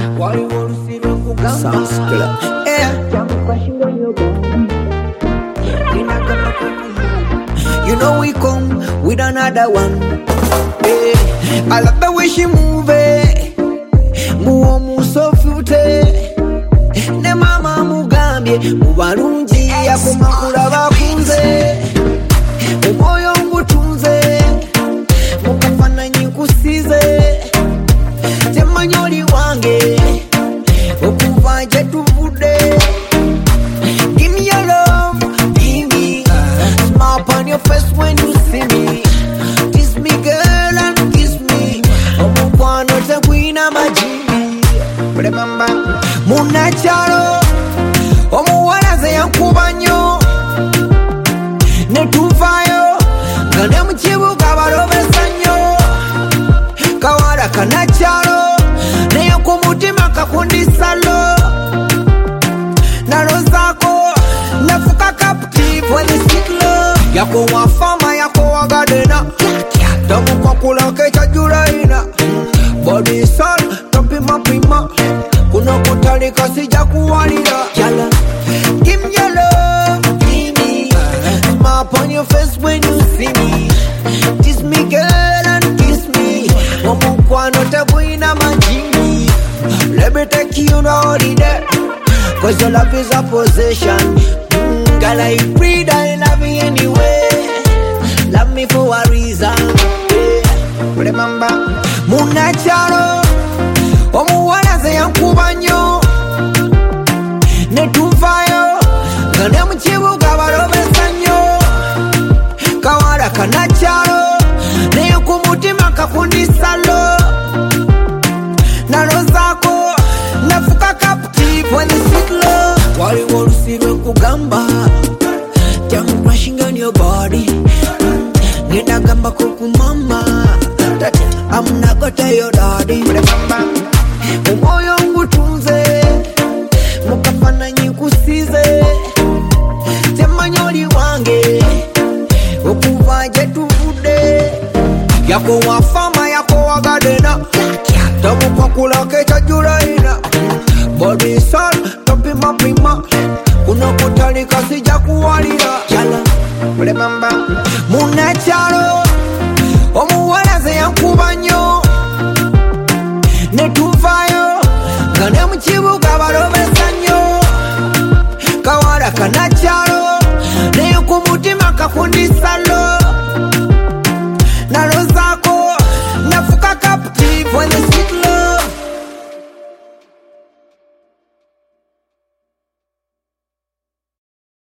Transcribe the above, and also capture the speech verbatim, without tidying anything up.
Sounds good. Yeah. You know we come with another one. Yeah. I love the way she move it. Muomu so fute. Ne mama mugambye mubalungi yakumakula bakunze. Umoyo ngutunze mukafananyi nkusize. Temanyoli wange okuva gye tuvude. Give me your love, give me smile upon your face when you see me. Kiss me girl and kiss me. Omukwano tegwina majimbi. Remember munachalo omuwala ze yankuba nnyo ne tuvayo nga ne mu kibuga balobesa nnyo. Kawala kanachalo naye ku mutima kakundisalo. Narozako nafuka captive when you speak love. Yako wafama yako wagadena tamu kwa kula kecha juraina. Body soul topima pima kuno kutalika sija kuwalira. Yala give me your love, give me smile upon your face when you see me. Kiss me girl and kiss me. Omukwano tegwina majimbi. Let me take you to holiday, cause your love is a possession. Mm, girl, I breathe, I love you anyway. Love me for a reason. Yeah. Remember, munachalo omuwala ze yankuba nnyo ne tuvayo nga ne mu kibuga balobesa nnyo. Kawala kanachalo naye ku mutima kakundisalo. Narozako nafuka captive when you speak love. Waliwo olusibe nkugamba Tongue brushing on your body. Ngenda gamba kukumama I'm not gonna tell your daddy. Umoyo ngutunze mukafananyi nkusize. Temanyoli wange okuva gye tuvude. Yako wafama yako wagadena tamu kwa kula kecha juraina. Body soul topima pima kuno kutalika sija kuwalira. Yala remember munachalo omuwala ze yankuba nnyo ne tuvayo nga ne mu kibuga balobesa nnyo. Kawala kanachalo naye ku mutima kakundisa.